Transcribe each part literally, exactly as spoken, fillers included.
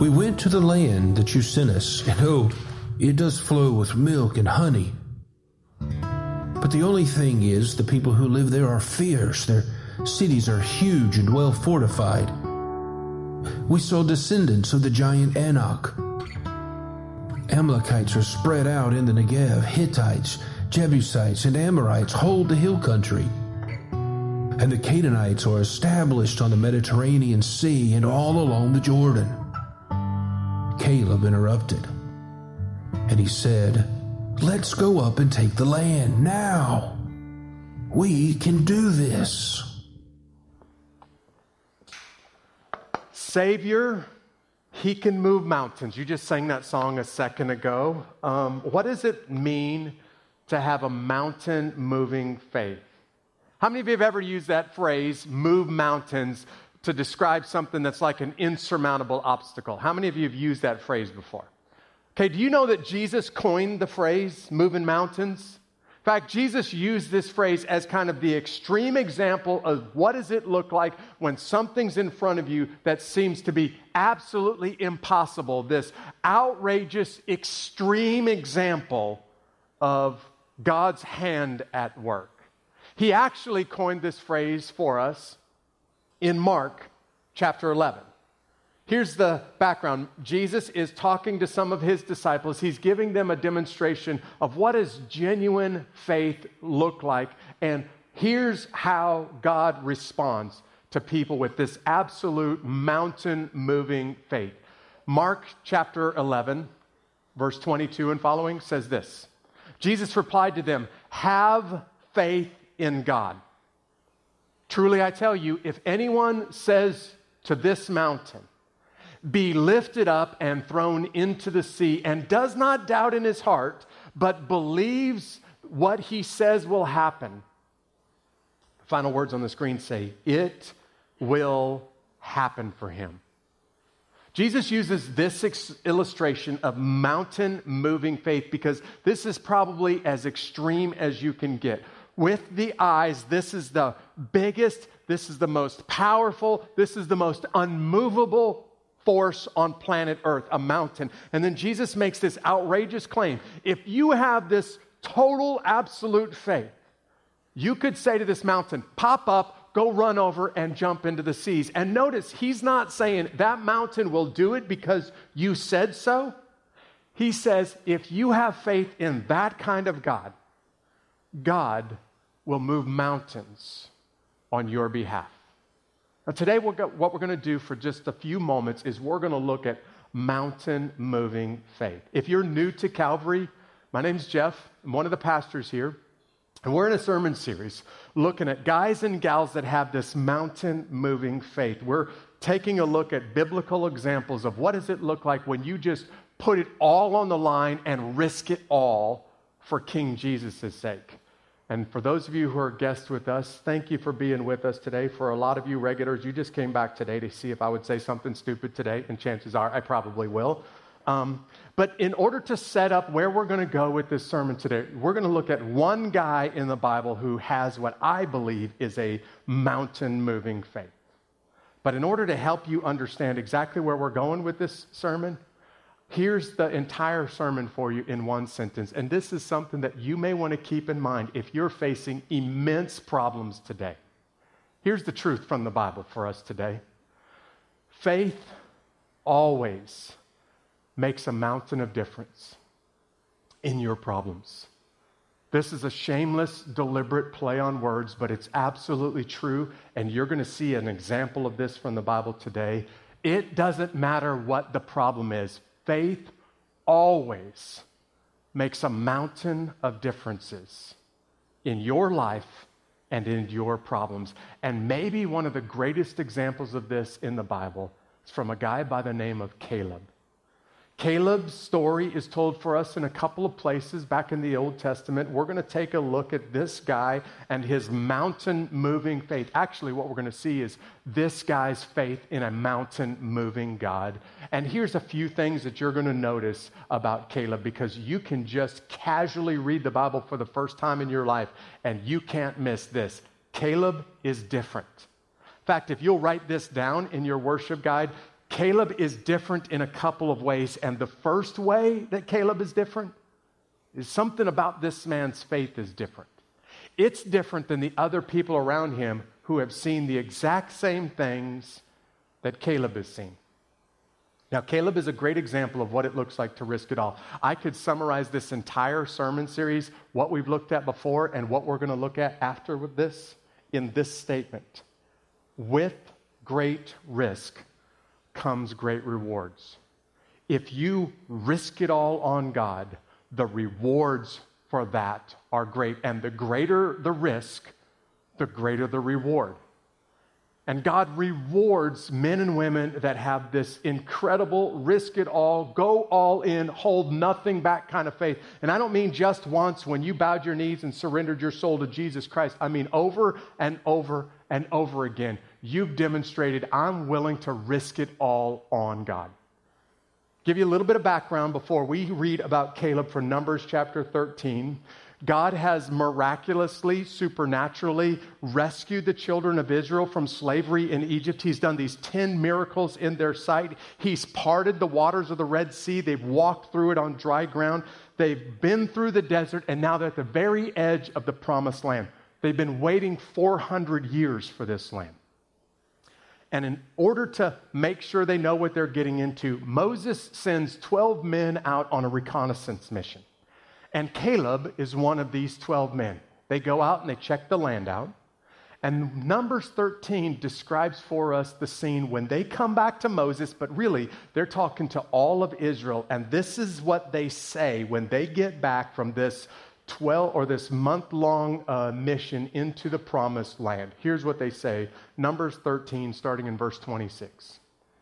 We went to the land that you sent us, and oh, it does flow with milk and honey. But the only thing is, the people who live there are fierce. Their cities are huge and well fortified. We saw descendants of the giant Anak. Amalekites are spread out in the Negev. Hittites, Jebusites, and Amorites hold the hill country. And the Canaanites are established on the Mediterranean Sea and all along the Jordan. Caleb interrupted, and he said, "Let's go up and take the land now. We can do this." Savior, He can move mountains. You just sang that song a second ago. Um, what does it mean to have a mountain-moving faith? How many of you have ever used that phrase, move mountains, to describe something that's like an insurmountable obstacle? How many of you have used that phrase before? Okay, do you know that Jesus coined the phrase, moving mountains? In fact, Jesus used this phrase as kind of the extreme example of what does it look like when something's in front of you that seems to be absolutely impossible. This outrageous, extreme example of God's hand at work. He actually coined this phrase for us in Mark chapter eleven. Here's the background. Jesus is talking to some of his disciples. He's giving them a demonstration of what does genuine faith look like. And here's how God responds to people with this absolute mountain-moving faith. Mark chapter eleven, verse twenty-two and following says this. Jesus replied to them, "Have faith in God. Truly I tell you, if anyone says to this mountain, be lifted up and thrown into the sea, and does not doubt in his heart, but believes what he says will happen." The final words on the screen say, "It will happen for him." Jesus uses this ex- illustration of mountain-moving faith because this is probably as extreme as you can get. With the eyes, this is the biggest, this is the most powerful, this is the most unmovable force on planet Earth, a mountain. And then Jesus makes this outrageous claim. If you have this total, absolute faith, you could say to this mountain, pop up, go run over and jump into the seas. And notice, he's not saying that mountain will do it because you said so. He says, if you have faith in that kind of God, God will move mountains on your behalf. Now, today, we'll go, what we're going to do for just a few moments is we're going to look at mountain-moving faith. If you're new to Calvary, my name's Jeff. I'm one of the pastors here. And we're in a sermon series looking at guys and gals that have this mountain-moving faith. We're taking a look at biblical examples of what does it look like when you just put it all on the line and risk it all for King Jesus' sake. And for those of you who are guests with us, thank you for being with us today. For a lot of you regulars, you just came back today to see if I would say something stupid today, and chances are I probably will. Um, but in order to set up where we're going to go with this sermon today, we're going to look at one guy in the Bible who has what I believe is a mountain-moving faith. But in order to help you understand exactly where we're going with this sermon, here's the entire sermon for you in one sentence. And this is something that you may want to keep in mind if you're facing immense problems today. Here's the truth from the Bible for us today. Faith always makes a mountain of difference in your problems. This is a shameless, deliberate play on words, but it's absolutely true. And you're going to see an example of this from the Bible today. It doesn't matter what the problem is. Faith always makes a mountain of differences in your life and in your problems. And maybe one of the greatest examples of this in the Bible is from a guy by the name of Caleb. Caleb's story is told for us in a couple of places back in the Old Testament. We're going to take a look at this guy and his mountain-moving faith. Actually, what we're going to see is this guy's faith in a mountain-moving God. And here's a few things that you're going to notice about Caleb, because you can just casually read the Bible for the first time in your life, and you can't miss this. Caleb is different. In fact, if you'll write this down in your worship guide, Caleb is different in a couple of ways, and the first way that Caleb is different is something about this man's faith is different. It's different than the other people around him who have seen the exact same things that Caleb has seen. Now, Caleb is a great example of what it looks like to risk it all. I could summarize this entire sermon series, what we've looked at before and what we're going to look at after with this, in this statement. With great risk comes great rewards. If you risk it all on God, the rewards for that are great. And the greater the risk, the greater the reward. And God rewards men and women that have this incredible risk it all, go all in, hold nothing back kind of faith. And I don't mean just once when you bowed your knees and surrendered your soul to Jesus Christ. I mean over and over and over again. You've demonstrated, I'm willing to risk it all on God. Give you a little bit of background before we read about Caleb from Numbers chapter thirteen. God has miraculously, supernaturally rescued the children of Israel from slavery in Egypt. He's done these ten miracles in their sight. He's parted the waters of the Red Sea. They've walked through it on dry ground. They've been through the desert, and now they're at the very edge of the promised land. They've been waiting four hundred years for this land. And in order to make sure they know what they're getting into, Moses sends twelve men out on a reconnaissance mission. And Caleb is one of these twelve men. They go out and they check the land out. And Numbers thirteen describes for us the scene when they come back to Moses, but really they're talking to all of Israel. And this is what they say when they get back from this twelve or this month-long uh, mission into the promised land. Here's what they say. Numbers thirteen, starting in verse twenty-six.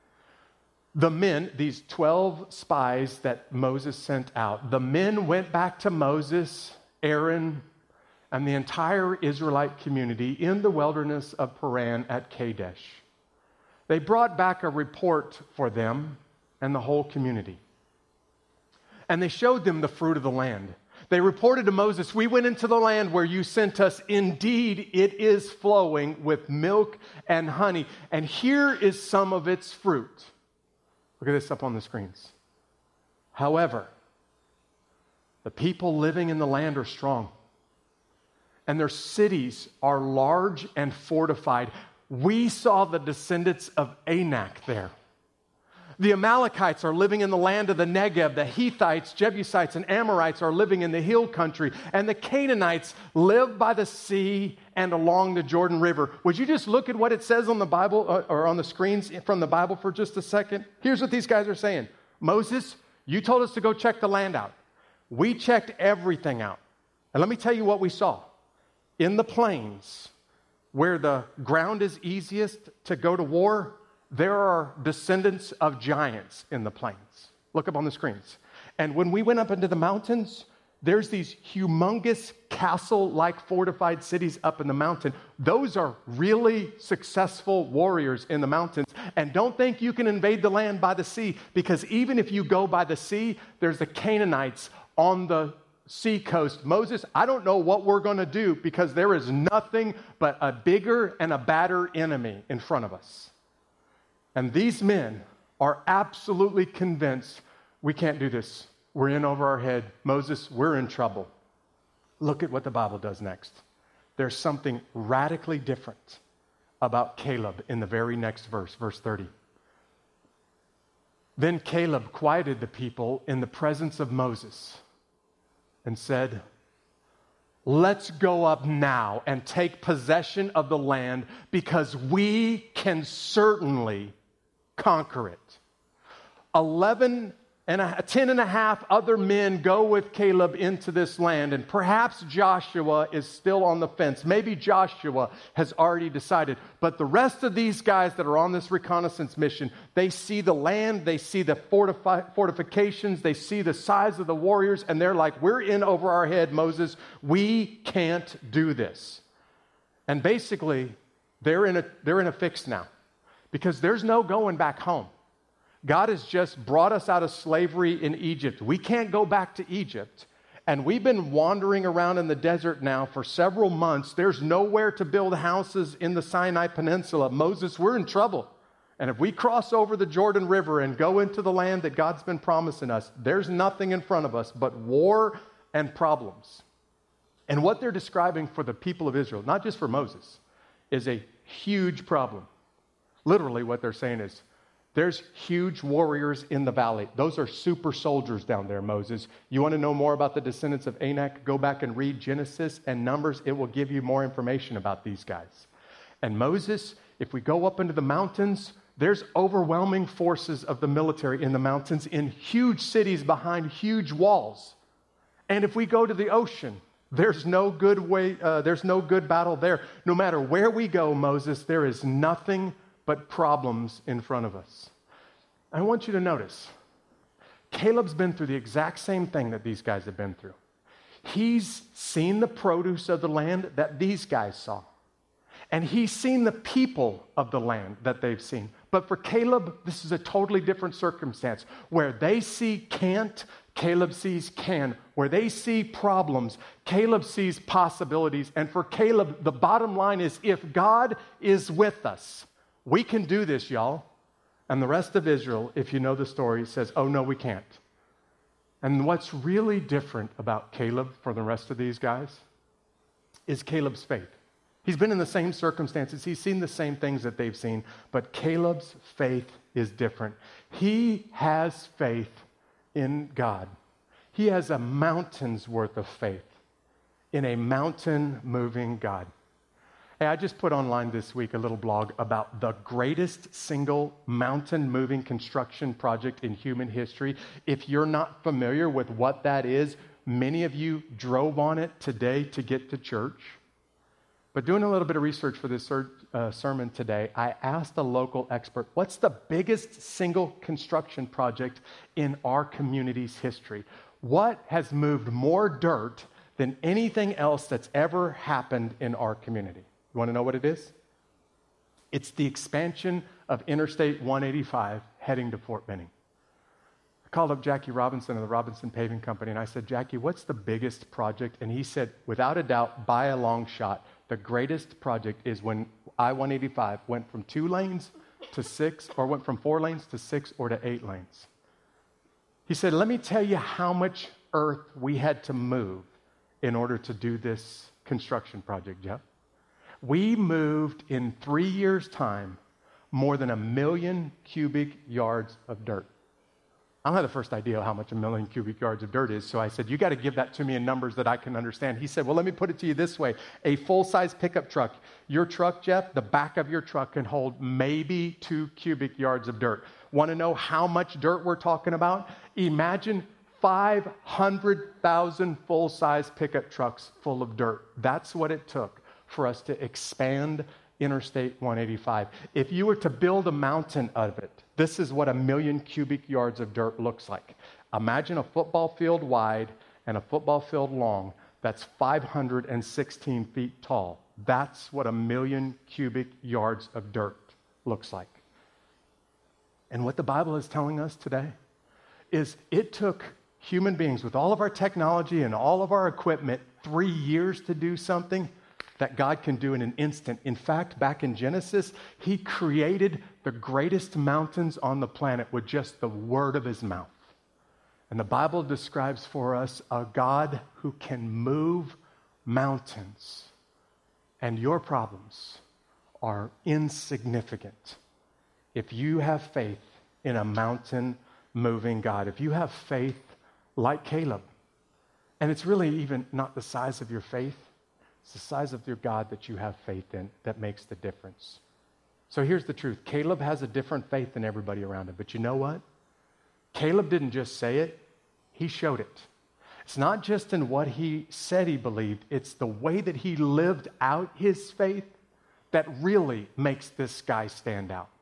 The men, these twelve spies that Moses sent out, the men went back to Moses, Aaron, and the entire Israelite community in the wilderness of Paran at Kadesh. They brought back a report for them and the whole community. And they showed them the fruit of the land. They reported to Moses, we went into the land where you sent us. Indeed, it is flowing with milk and honey. And here is some of its fruit. Look at this up on the screens. However, the people living in the land are strong, and their cities are large and fortified. We saw the descendants of Anak there. The Amalekites are living in the land of the Negev. The Hittites, Jebusites, and Amorites are living in the hill country. And the Canaanites live by the sea and along the Jordan River. Would you just look at what it says on the Bible uh, or on the screens from the Bible for just a second? Here's what these guys are saying. Moses, you told us to go check the land out. We checked everything out. And let me tell you what we saw. In the plains, where the ground is easiest to go to war, there are descendants of giants in the plains. Look up on the screens. And when we went up into the mountains, there's these humongous castle-like fortified cities up in the mountain. Those are really successful warriors in the mountains. And don't think you can invade the land by the sea, because even if you go by the sea, there's the Canaanites on the sea coast. Moses, I don't know what we're going to do, because there is nothing but a bigger and a badder enemy in front of us. And these men are absolutely convinced we can't do this. We're in over our head. Moses, we're in trouble. Look at what the Bible does next. There's something radically different about Caleb in the very next verse, verse thirty. Then Caleb quieted the people in the presence of Moses and said, let's go up now and take possession of the land, because we can certainly conquer it. Eleven and a, ten and a half other men go with Caleb into this land, and perhaps Joshua is still on the fence. Maybe Joshua has already decided, but the rest of these guys that are on this reconnaissance mission, they see the land, they see the fortifi- fortifications, they see the size of the warriors, and they're like, we're in over our head, Moses. We can't do this. And basically, they're in a, they're in a fix now, because there's no going back home. God has just brought us out of slavery in Egypt. We can't go back to Egypt. And we've been wandering around in the desert now for several months. There's nowhere to build houses in the Sinai Peninsula. Moses, we're in trouble. And if we cross over the Jordan River and go into the land that God's been promising us, there's nothing in front of us but war and problems. And what they're describing for the people of Israel, not just for Moses, is a huge problem. Literally what they're saying is, there's huge warriors in the valley. Those are super soldiers down there, Moses. You want to know more about the descendants of Anak? Go back and read Genesis and Numbers. It will give you more information about these guys. And Moses, if we go up into the mountains, there's overwhelming forces of the military in the mountains in huge cities behind huge walls. And if we go to the ocean, there's no good way, uh, there's no good battle there. No matter where we go, Moses, there is nothing but problems in front of us. I want you to notice, Caleb's been through the exact same thing that these guys have been through. He's seen the produce of the land that these guys saw. And he's seen the people of the land that they've seen. But for Caleb, this is a totally different circumstance. Where they see can't, Caleb sees can. Where they see problems, Caleb sees possibilities. And for Caleb, the bottom line is, if God is with us, we can do this, y'all. And the rest of Israel, if you know the story, says, oh, no, we can't. And what's really different about Caleb from the rest of these guys is Caleb's faith. He's been in the same circumstances. He's seen the same things that they've seen. But Caleb's faith is different. He has faith in God. He has a mountain's worth of faith in a mountain-moving God. Hey, I just put online this week a little blog about the greatest single mountain-moving construction project in human history. If you're not familiar with what that is, many of you drove on it today to get to church. But doing a little bit of research for this uh, sermon today, I asked a local expert, what's the biggest single construction project in our community's history? What has moved more dirt than anything else that's ever happened in our community? You want to know what it is? It's the expansion of Interstate one eighty-five heading to Fort Benning. I called up Jackie Robinson of the Robinson Paving Company, and I said, Jackie, what's the biggest project? And he said, without a doubt, by a long shot, the greatest project is when I one eighty-five went from two lanes to six, or went from four lanes to six or to eight lanes. He said, let me tell you how much earth we had to move in order to do this construction project, Jeff. We moved in three years' time more than a million cubic yards of dirt. I don't have the first idea how much a million cubic yards of dirt is, so I said, you got to give that to me in numbers that I can understand. He said, well, let me put it to you this way. A full-size pickup truck, your truck, Jeff, the back of your truck can hold maybe two cubic yards of dirt. Want to know how much dirt we're talking about? Imagine five hundred thousand full-size pickup trucks full of dirt. That's what it took for us to expand Interstate one eighty-five. If you were to build a mountain out of it, this is what a million cubic yards of dirt looks like. Imagine a football field wide and a football field long that's five hundred sixteen feet tall. That's what a million cubic yards of dirt looks like. And what the Bible is telling us today is it took human beings with all of our technology and all of our equipment three years to do something that God can do in an instant. In fact, back in Genesis, he created the greatest mountains on the planet with just the word of his mouth. And the Bible describes for us a God who can move mountains. And your problems are insignificant if you have faith in a mountain-moving God. If you have faith like Caleb, and it's really even not the size of your faith, it's the size of your God that you have faith in that makes the difference. So here's the truth. Caleb has a different faith than everybody around him. But you know what? Caleb didn't just say it. He showed it. It's not just in what he said he believed. It's the way that he lived out his faith that really makes this guy stand out.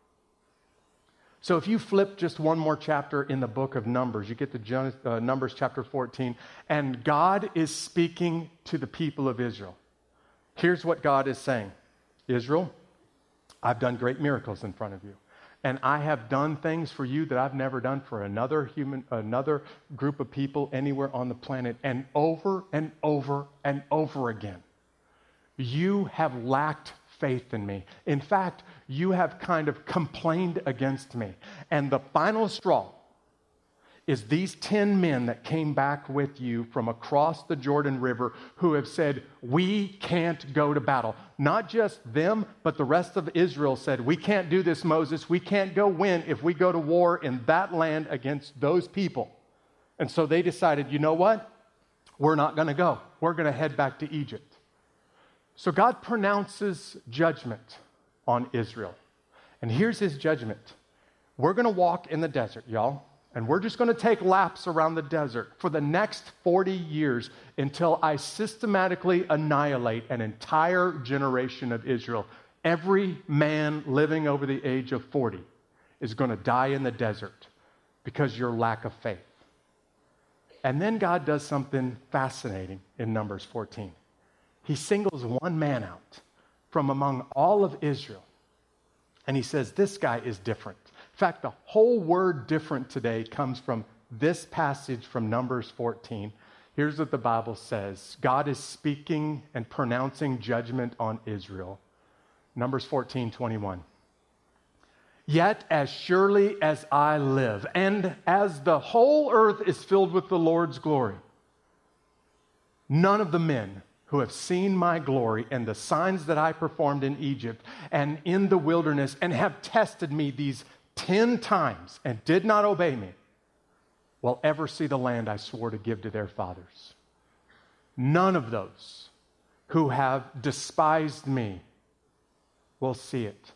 So if you flip just one more chapter in the book of Numbers, you get to uh, Numbers chapter fourteen, and God is speaking to the people of Israel. Here's what God is saying. Israel, I've done great miracles in front of you. And I have done things for you that I've never done for another human, another group of people anywhere on the planet. And over and over and over again, you have lacked faith in me. In fact, you have kind of complained against me. And the final straw is these ten men that came back with you from across the Jordan River who have said, we can't go to battle. Not just them, but the rest of Israel said, we can't do this, Moses. We can't go win if we go to war in that land against those people. And so they decided, you know what? We're not going to go. We're going to head back to Egypt. So God pronounces judgment on Israel. And here's his judgment. We're going to walk in the desert, y'all. And we're just going to take laps around the desert for the next forty years until I systematically annihilate an entire generation of Israel. Every man living over the age of forty is going to die in the desert because of your lack of faith. And then God does something fascinating in Numbers fourteen. He singles one man out from among all of Israel. And he says, this guy is different. In fact, the whole word different today comes from this passage from Numbers fourteen. Here's what the Bible says. God is speaking and pronouncing judgment on Israel. Numbers fourteen twenty-one. Yet as surely as I live, and as the whole earth is filled with the Lord's glory, none of the men who have seen my glory and the signs that I performed in Egypt and in the wilderness and have tested me these ten times and did not obey me, will ever see the land I swore to give to their fathers. None of those who have despised me will see it.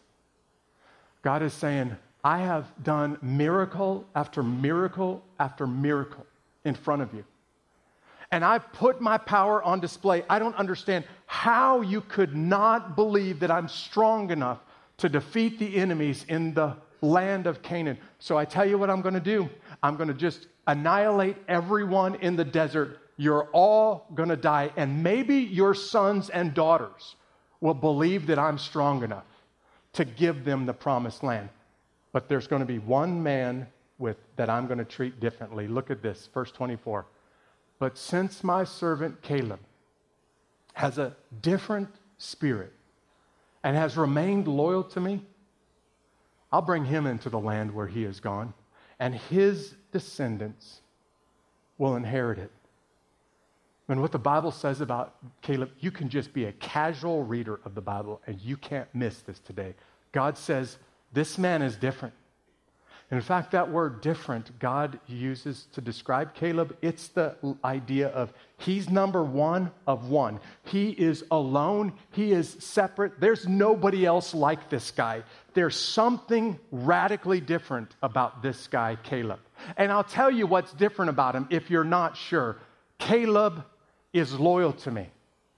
God is saying, I have done miracle after miracle after miracle in front of you. And I've put my power on display. I don't understand how you could not believe that I'm strong enough to defeat the enemies in the land of Canaan. So I tell you what I'm going to do. I'm going to just annihilate everyone in the desert. You're all going to die. And maybe your sons and daughters will believe that I'm strong enough to give them the promised land. But there's going to be one man with that I'm going to treat differently. Look at this, verse twenty-four. But since my servant Caleb has a different spirit and has remained loyal to me, I'll bring him into the land where he has gone, and his descendants will inherit it. And what the Bible says about Caleb, you can just be a casual reader of the Bible, and you can't miss this today. God says, this man is different. And in fact, that word different God uses to describe Caleb, it's the idea of he's number one of one. He is alone. He is separate. There's nobody else like this guy. There's something radically different about this guy, Caleb. And I'll tell you what's different about him if you're not sure. Caleb is loyal to me.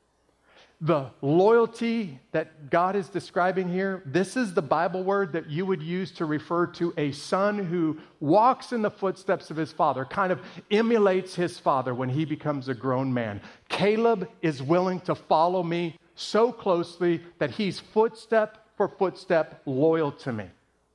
The loyalty that God is describing here, this is the Bible word that you would use to refer to a son who walks in the footsteps of his father, kind of emulates his father when he becomes a grown man. Caleb is willing to follow me so closely that he's footstep for footstep loyal to me.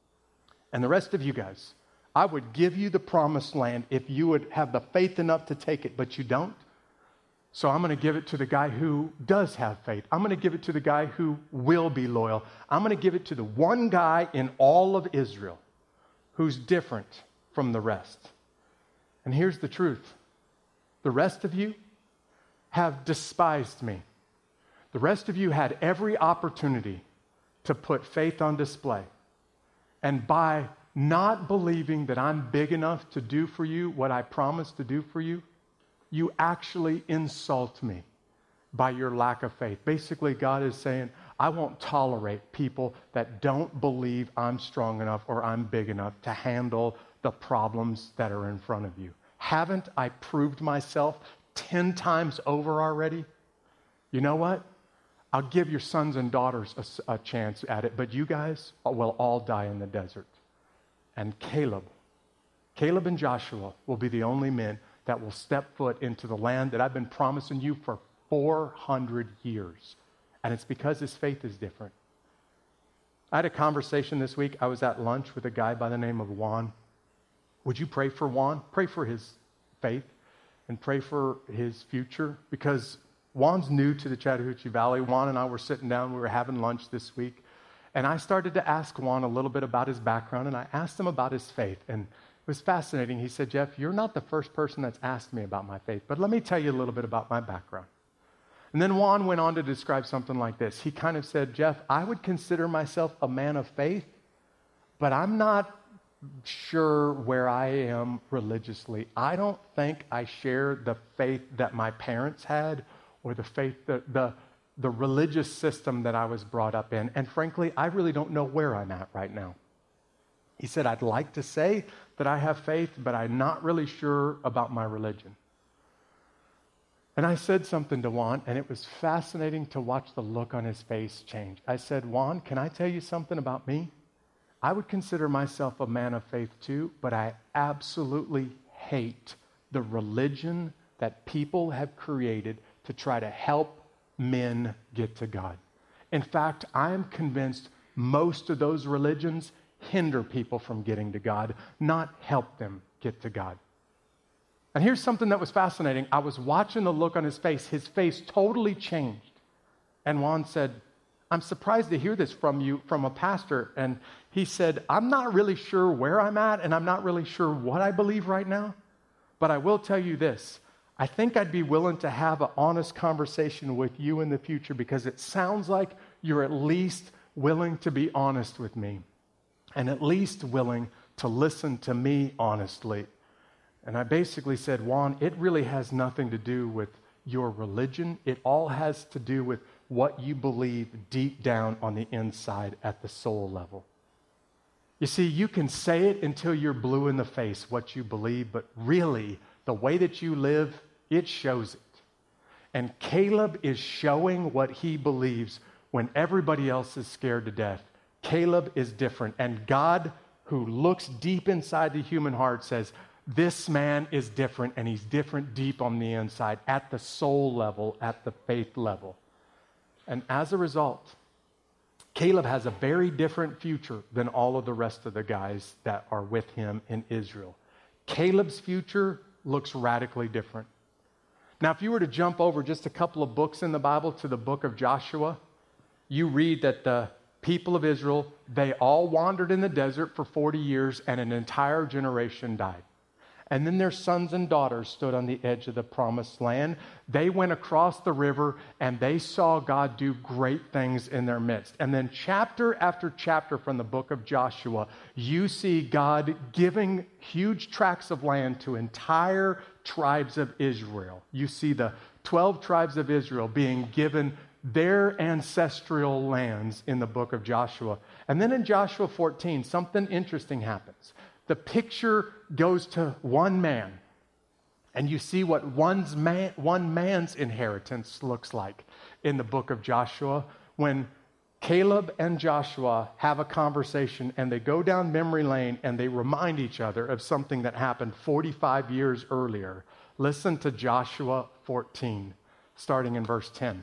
And the rest of you guys, I would give you the promised land if you would have the faith enough to take it, but you don't. So I'm going to give it to the guy who does have faith. I'm going to give it to the guy who will be loyal. I'm going to give it to the one guy in all of Israel who's different from the rest. And here's the truth. The rest of you have despised me. The rest of you had every opportunity to put faith on display. And by not believing that I'm big enough to do for you what I promised to do for you, you actually insult me by your lack of faith. Basically, God is saying, I won't tolerate people that don't believe I'm strong enough or I'm big enough to handle the problems that are in front of you. Haven't I proved myself ten times over already? You know what? I'll give your sons and daughters a, a chance at it, but you guys will all die in the desert. And Caleb, Caleb and Joshua will be the only men that will step foot into the land that I've been promising you for four hundred years. And it's because his faith is different. I had a conversation this week. I was at lunch with a guy by the name of Juan. Would you pray for Juan? Pray for his faith and pray for his future. Because Juan's new to the Chattahoochee Valley. Juan and I were sitting down. We were having lunch this week. And I started to ask Juan a little bit about his background, and I asked him about his faith. And it was fascinating. He said, Jeff, you're not the first person that's asked me about my faith, but let me tell you a little bit about my background. And then Juan went on to describe something like this. He kind of said, Jeff, I would consider myself a man of faith, but I'm not sure where I am religiously. I don't think I share the faith that my parents had or the faith, the, the, the religious system that I was brought up in. And frankly, I really don't know where I'm at right now. He said, I'd like to say that I have faith, but I'm not really sure about my religion. And I said something to Juan, and it was fascinating to watch the look on his face change. I said, Juan, can I tell you something about me? I would consider myself a man of faith too, but I absolutely hate the religion that people have created to try to help men get to God. In fact, I am convinced most of those religions hinder people from getting to God, not help them get to God. And here's something that was fascinating. I was watching the look on his face. His face totally changed. And Juan said, I'm surprised to hear this from you, from a pastor. And he said, I'm not really sure where I'm at, and I'm not really sure what I believe right now. But I will tell you this. I think I'd be willing to have an honest conversation with you in the future because it sounds like you're at least willing to be honest with me and at least willing to listen to me honestly. And I basically said, Juan, it really has nothing to do with your religion. It all has to do with what you believe deep down on the inside at the soul level. You see, you can say it until you're blue in the face, what you believe, but really, the way that you live, it shows it. And Caleb is showing what he believes when everybody else is scared to death. Caleb is different. And God, who looks deep inside the human heart, says, this man is different, and he's different deep on the inside, at the soul level, at the faith level. And as a result, Caleb has a very different future than all of the rest of the guys that are with him in Israel. Caleb's future looks radically different. Now, if you were to jump over just a couple of books in the Bible to the book of Joshua, you read that the people of Israel, they all wandered in the desert for forty years, and an entire generation died. And then their sons and daughters stood on the edge of the promised land. They went across the river, and they saw God do great things in their midst. And then chapter after chapter from the book of Joshua, you see God giving huge tracts of land to entire tribes of Israel. You see the twelve tribes of Israel being given their ancestral lands in the book of Joshua. And then in Joshua fourteen, something interesting happens. The picture goes to one man, and you see what one's man, one man's inheritance looks like in the book of Joshua. When Caleb and Joshua have a conversation, and they go down memory lane, and they remind each other of something that happened forty-five years earlier. Listen to Joshua fourteen, starting in verse ten.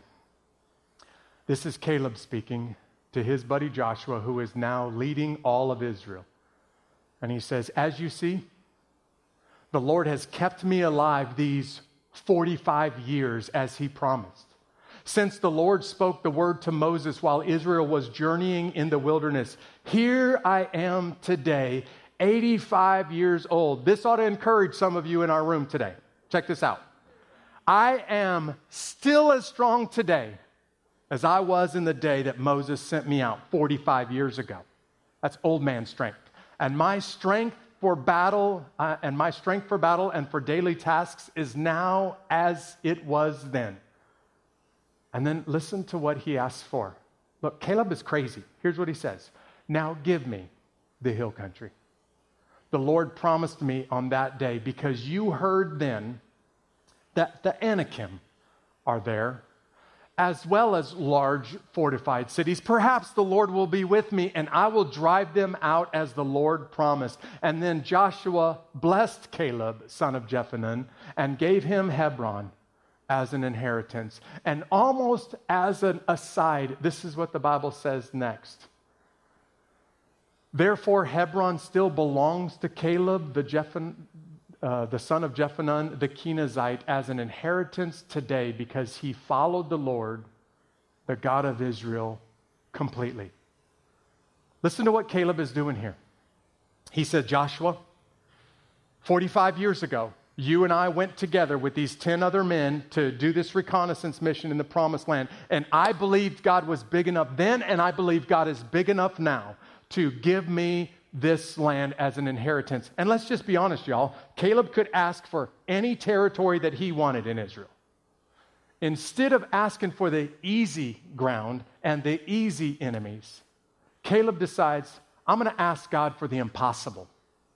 This is Caleb speaking to his buddy Joshua, who is now leading all of Israel. And he says, as you see, the Lord has kept me alive these forty-five years as he promised. Since the Lord spoke the word to Moses while Israel was journeying in the wilderness, here I am today, eighty-five years old. This ought to encourage some of you in our room today. Check this out. I am still as strong today as I was in the day that Moses sent me out forty-five years ago. That's old man strength. And my strength for battle, uh, and my strength for battle and for daily tasks is now as it was then. And then listen to what he asks for. Look, Caleb is crazy. Here's what he says. Now give me the hill country. The Lord promised me on that day, because you heard then that the Anakim are there, as well as large fortified cities. Perhaps the Lord will be with me, and I will drive them out as the Lord promised. And then Joshua blessed Caleb, son of Jephunneh, and gave him Hebron as an inheritance. And almost as an aside, this is what the Bible says next. Therefore, Hebron still belongs to Caleb, the Jephunneh, uh, the son of Jephunneh the Kenizzite, as an inheritance today because he followed the Lord, the God of Israel, completely. Listen to what Caleb is doing here. He said, Joshua, forty-five years ago, you and I went together with these ten other men to do this reconnaissance mission in the Promised Land. And I believed God was big enough then, and I believe God is big enough now to give me this land as an inheritance. And let's just be honest, y'all. Caleb could ask for any territory that he wanted in Israel. Instead of asking for the easy ground and the easy enemies, Caleb decides, I'm going to ask God for the impossible.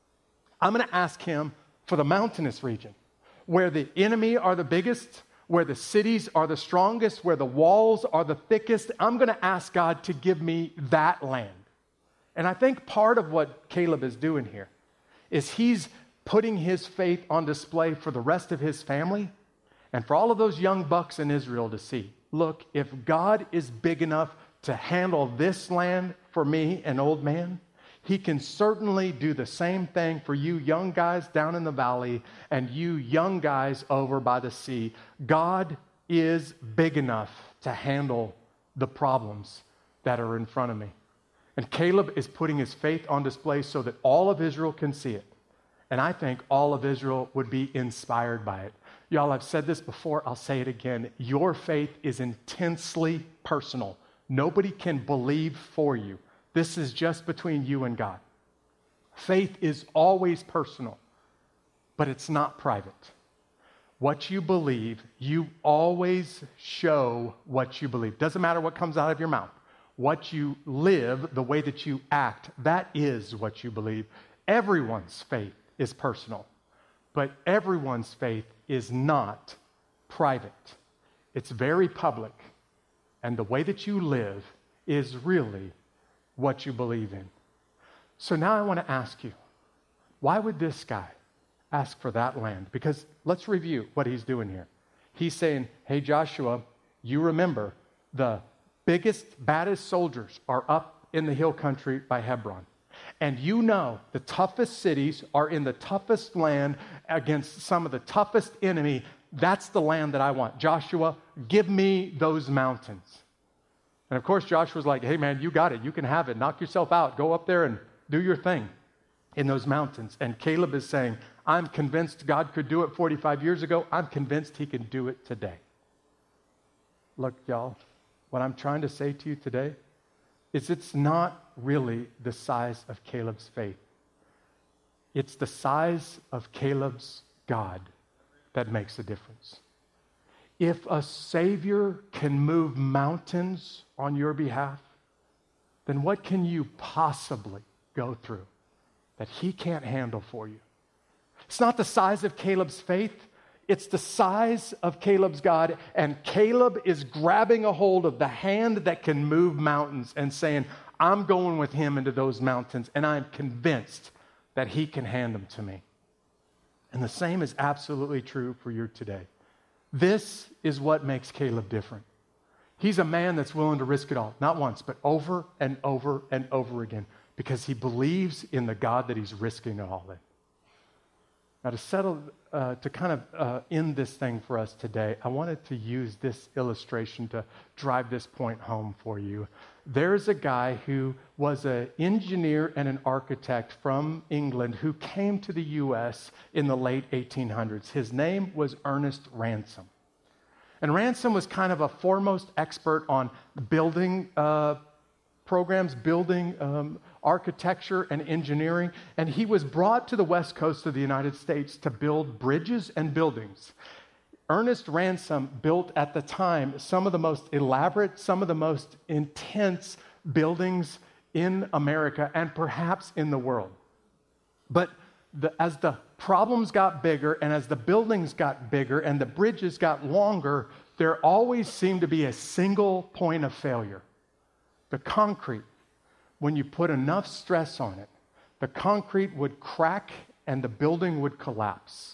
I'm going to ask him for the mountainous region, where the enemy are the biggest, where the cities are the strongest, where the walls are the thickest. I'm going to ask God to give me that land. And I think part of what Caleb is doing here is he's putting his faith on display for the rest of his family and for all of those young bucks in Israel to see. Look, if God is big enough to handle this land for me, an old man, he can certainly do the same thing for you young guys down in the valley and you young guys over by the sea. God is big enough to handle the problems that are in front of me. And Caleb is putting his faith on display so that all of Israel can see it. And I think all of Israel would be inspired by it. Y'all, I've said this before, I'll say it again. Your faith is intensely personal. Nobody can believe for you. This is just between you and God. Faith is always personal, but it's not private. What you believe, you always show what you believe. Doesn't matter what comes out of your mouth. What you live, the way that you act, that is what you believe. Everyone's faith is personal, but everyone's faith is not private. It's very public, and the way that you live is really what you believe in. So now I want to ask you, why would this guy ask for that land? Because let's review what he's doing here. He's saying, hey, Joshua, you remember the biggest, baddest soldiers are up in the hill country by Hebron. And you know the toughest cities are in the toughest land against some of the toughest enemy. That's the land that I want. Joshua, give me those mountains. And of course, Joshua's like, hey man, you got it. You can have it. Knock yourself out. Go up there and do your thing in those mountains. And Caleb is saying, I'm convinced God could do it forty-five years ago. I'm convinced he can do it today. Look, y'all, what I'm trying to say to you today is it's not really the size of Caleb's faith. It's the size of Caleb's God that makes a difference. If a Savior can move mountains on your behalf, then what can you possibly go through that he can't handle for you? It's not the size of Caleb's faith. It's the size of Caleb's God. And Caleb is grabbing a hold of the hand that can move mountains and saying, I'm going with him into those mountains, and I'm convinced that he can hand them to me. And the same is absolutely true for you today. This is what makes Caleb different. He's a man that's willing to risk it all, not once, but over and over and over again, because he believes in the God that he's risking it all in. Now, to settle, uh, to kind of uh, end this thing for us today, I wanted to use this illustration to drive this point home for you. There's a guy who was an engineer and an architect from England who came to the U S in the late eighteen hundreds. His name was Ernest Ransome. And Ransome was kind of a foremost expert on building uh, programs, building um, architecture and engineering, and he was brought to the west coast of the United States to build bridges and buildings. Ernest Ransome built at the time some of the most elaborate, some of the most intense buildings in America and perhaps in the world. But the, as the problems got bigger and as the buildings got bigger and the bridges got longer, there always seemed to be a single point of failure. The concrete. When you put enough stress on it, the concrete would crack and the building would collapse.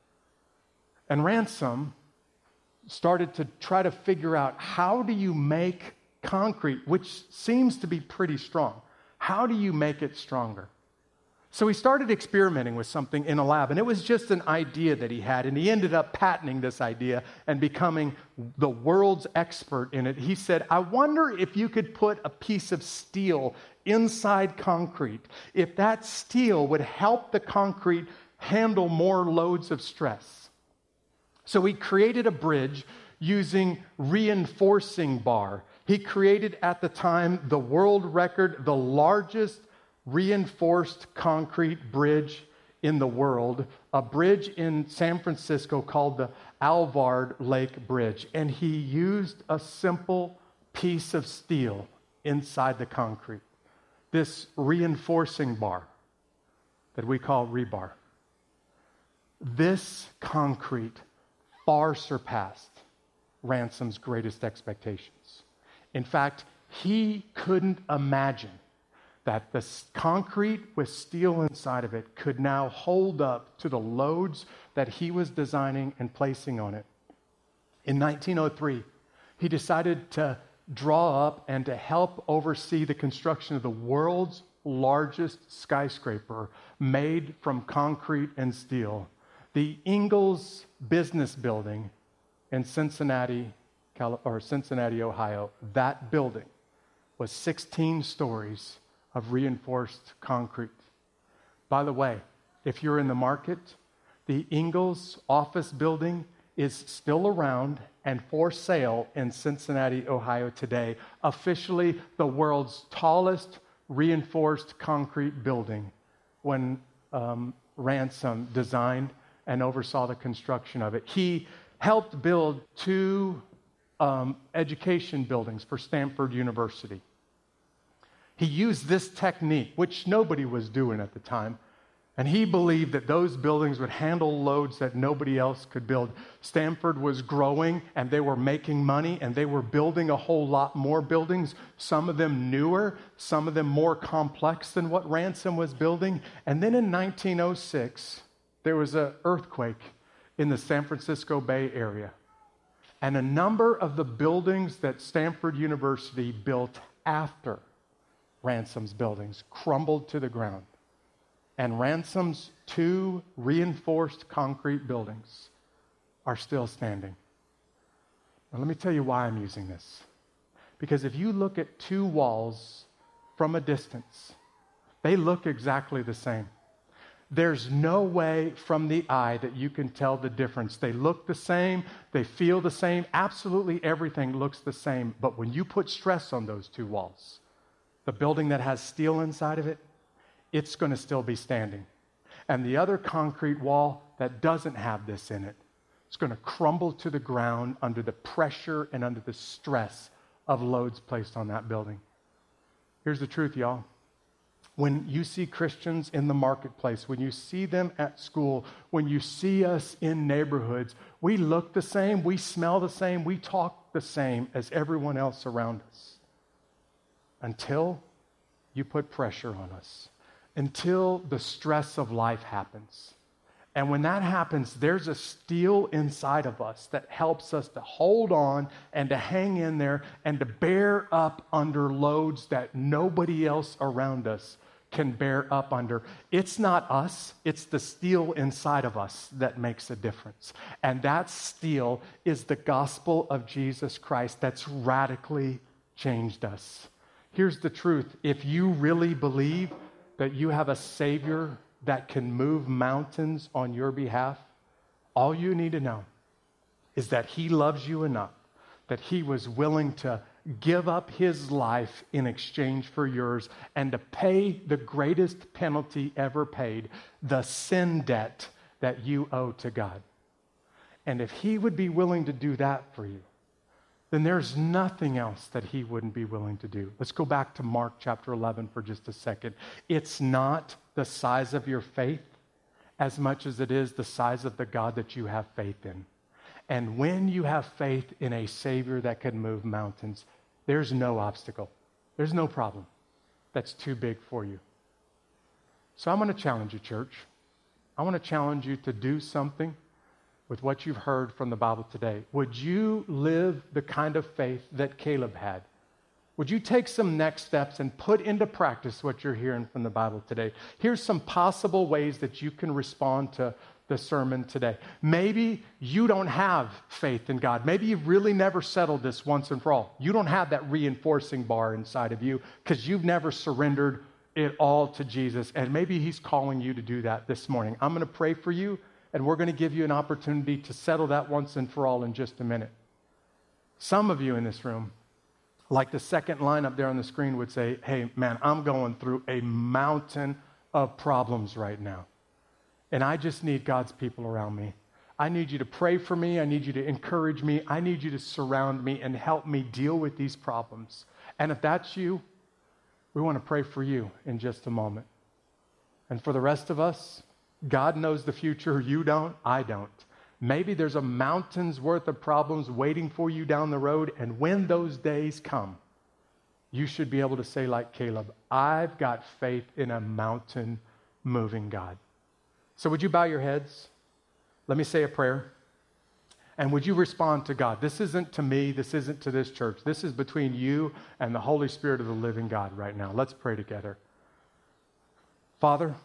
And Ransome started to try to figure out, how do you make concrete, which seems to be pretty strong, how do you make it stronger? So he started experimenting with something in a lab, and it was just an idea that he had, and he ended up patenting this idea and becoming the world's expert in it. He said, I wonder if you could put a piece of steel inside concrete, if that steel would help the concrete handle more loads of stress. So he created a bridge using reinforcing bar. He created at the time the world record, the largest reinforced concrete bridge in the world, a bridge in San Francisco called the Alvord Lake Bridge. And he used a simple piece of steel inside the concrete, this reinforcing bar that we call rebar. This concrete far surpassed Ransom's greatest expectations. In fact, he couldn't imagine that the concrete with steel inside of it could now hold up to the loads that he was designing and placing on it. In nineteen oh three, he decided to draw up and to help oversee the construction of the world's largest skyscraper made from concrete and steel, the Ingalls Business Building in Cincinnati, Cali- or Cincinnati, Ohio. That building was sixteen stories of reinforced concrete. By the way, if you're in the market, the Ingalls office building is still around and for sale in Cincinnati, Ohio today, officially the world's tallest reinforced concrete building when um, Ransom designed and oversaw the construction of it. He helped build two um, education buildings for Stanford University. He used this technique, which nobody was doing at the time, and he believed that those buildings would handle loads that nobody else could build. Stanford was growing, and they were making money, and they were building a whole lot more buildings, some of them newer, some of them more complex than what Ransom was building. And then in nineteen oh six, there was an earthquake in the San Francisco Bay Area, and a number of the buildings that Stanford University built after Ransom's buildings crumbled to the ground. And Ransom's two reinforced concrete buildings are still standing. Now, let me tell you why I'm using this. Because if you look at two walls from a distance, they look exactly the same. There's no way from the eye that you can tell the difference. They look the same, they feel the same, absolutely everything looks the same. But when you put stress on those two walls, the building that has steel inside of it, it's going to still be standing. And the other concrete wall that doesn't have this in it, it's going to crumble to the ground under the pressure and under the stress of loads placed on that building. Here's the truth, y'all. When you see Christians in the marketplace, when you see them at school, when you see us in neighborhoods, we look the same, we smell the same, we talk the same as everyone else around us. Until you put pressure on us, until the stress of life happens. And when that happens, there's a steel inside of us that helps us to hold on and to hang in there and to bear up under loads that nobody else around us can bear up under. It's not us, it's the steel inside of us that makes a difference. And that steel is the gospel of Jesus Christ that's radically changed us. Here's the truth. If you really believe that you have a Savior that can move mountains on your behalf, all you need to know is that He loves you enough, that He was willing to give up His life in exchange for yours and to pay the greatest penalty ever paid, the sin debt that you owe to God. And if He would be willing to do that for you, then there's nothing else that He wouldn't be willing to do. Let's go back to Mark chapter eleven for just a second. It's not the size of your faith as much as it is the size of the God that you have faith in. And when you have faith in a Savior that can move mountains, there's no obstacle. There's no problem that's too big for you. So I'm going to challenge you, church. I want to challenge you to do something with what you've heard from the Bible today. Would you live the kind of faith that Caleb had? Would you take some next steps and put into practice what you're hearing from the Bible today? Here's some possible ways that you can respond to the sermon today. Maybe you don't have faith in God. Maybe you've really never settled this once and for all. You don't have that reinforcing bar inside of you because you've never surrendered it all to Jesus. And maybe he's calling you to do that this morning. I'm going to pray for you, and we're going to give you an opportunity to settle that once and for all in just a minute. Some of you in this room, like the second line up there on the screen would say, hey, man, I'm going through a mountain of problems right now. And I just need God's people around me. I need you to pray for me. I need you to encourage me. I need you to surround me and help me deal with these problems. And if that's you, we want to pray for you in just a moment. And for the rest of us, God knows the future. You don't. I don't. Maybe there's a mountain's worth of problems waiting for you down the road, and when those days come, you should be able to say like Caleb, I've got faith in a mountain-moving God. So would you bow your heads? Let me say a prayer. And would you respond to God? This isn't to me. This isn't to this church. This is between you and the Holy Spirit of the living God right now. Let's pray together. Father,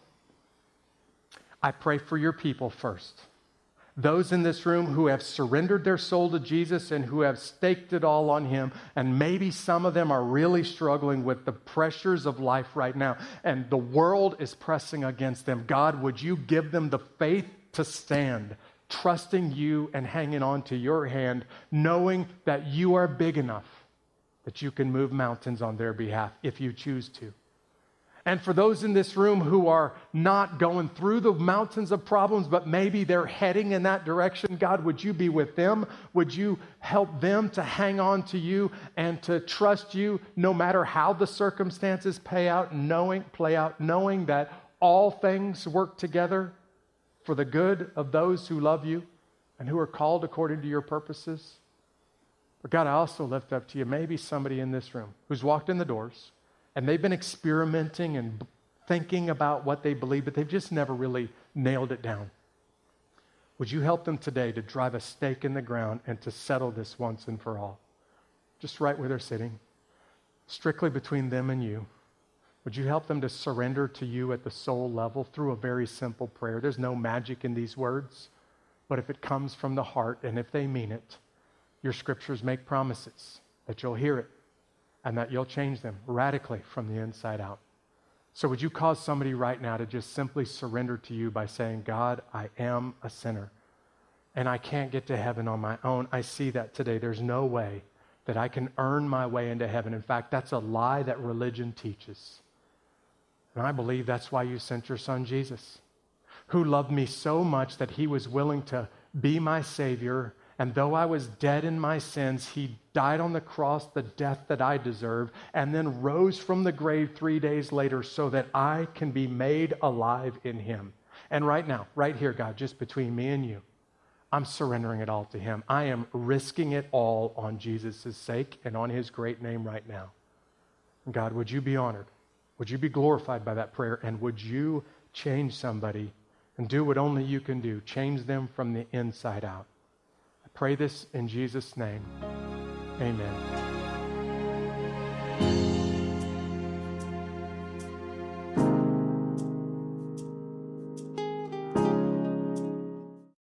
I pray for your people first. Those in this room who have surrendered their soul to Jesus and who have staked it all on him, and maybe some of them are really struggling with the pressures of life right now, and the world is pressing against them. God, would you give them the faith to stand, trusting you and hanging on to your hand, knowing that you are big enough that you can move mountains on their behalf if you choose to. And for those in this room who are not going through the mountains of problems, but maybe they're heading in that direction, God, would you be with them? Would you help them to hang on to you and to trust you no matter how the circumstances pay out, knowing, play out, knowing that all things work together for the good of those who love you and who are called according to your purposes? But God, I also lift up to you maybe somebody in this room who's walked in the doors, and they've been experimenting and thinking about what they believe, but they've just never really nailed it down. Would you help them today to drive a stake in the ground and to settle this once and for all? Just right where they're sitting, strictly between them and you. Would you help them to surrender to you at the soul level through a very simple prayer? There's no magic in these words, but if it comes from the heart and if they mean it, your scriptures make promises that you'll hear it and that you'll change them radically from the inside out. So would you cause somebody right now to just simply surrender to you by saying, God, I am a sinner, and I can't get to heaven on my own. I see that today. There's no way that I can earn my way into heaven. In fact, that's a lie that religion teaches. And I believe that's why you sent your son, Jesus, who loved me so much that he was willing to be my Savior. And though I was dead in my sins, he died on the cross the death that I deserved, and then rose from the grave three days later so that I can be made alive in him. And right now, right here, God, just between me and you, I'm surrendering it all to him. I am risking it all on Jesus' sake and on his great name right now. And God, would you be honored? Would you be glorified by that prayer? And would you change somebody and do what only you can do? Change them from the inside out. Pray this in Jesus' name. Amen.